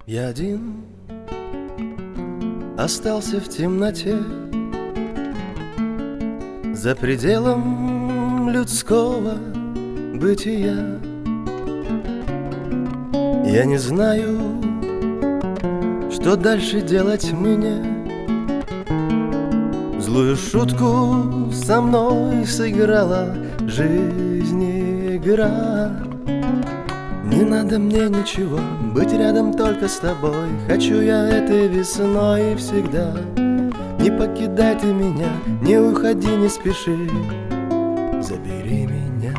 Я один остался в темноте, за пределом людского бытия. Я не знаю, что дальше делать мне. Злую шутку со мной сыграла жизнь, игра. Не надо мне ничего, быть рядом только с тобой. Хочу я этой весной всегда. Не покидай ты меня, не уходи, не спеши, забери меня.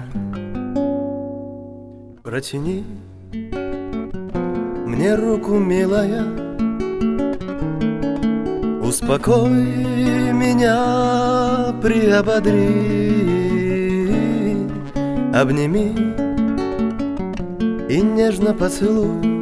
Протяни мне руку, милая, успокой меня, приободри, обними и нежно поцелуй.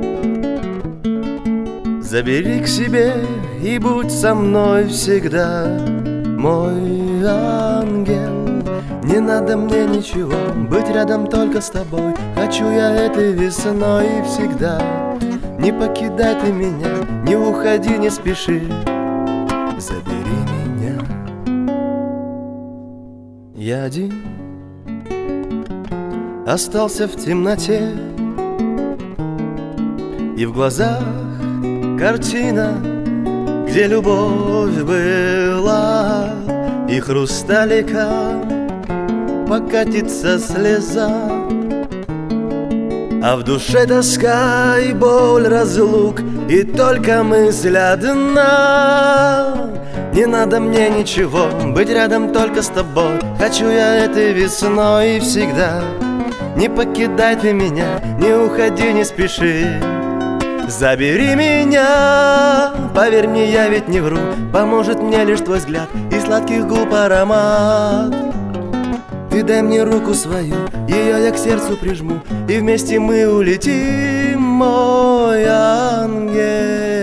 Забери к себе и будь со мной всегда, мой ангел. Не надо мне ничего, быть рядом только с тобой. Хочу я этой весной всегда. Не покидай ты меня, не уходи, не спеши, забери меня. Я один остался в темноте, и в глазах картина, где любовь была, и хрусталиком покатится слеза, а в душе тоска и боль разлук, и только мысль одна. Не надо мне ничего, быть рядом только с тобой. Хочу я этой весной всегда. Не покидай ты меня, не уходи, не спеши, забери меня. Поверь мне, я ведь не вру, поможет мне лишь твой взгляд и сладких губ аромат. Ты дай мне руку свою, ее я к сердцу прижму, и вместе мы улетим, мой ангел.